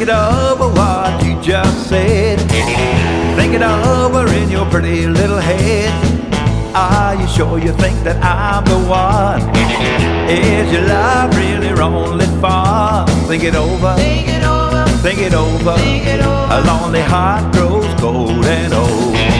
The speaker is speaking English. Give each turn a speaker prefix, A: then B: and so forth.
A: it over what you just said. Think it over in your pretty little head. Are you sure you think that I'm the one? Is your love really only fun? Think it over, think it over, think it over, think it over. A lonely heart grows cold and old.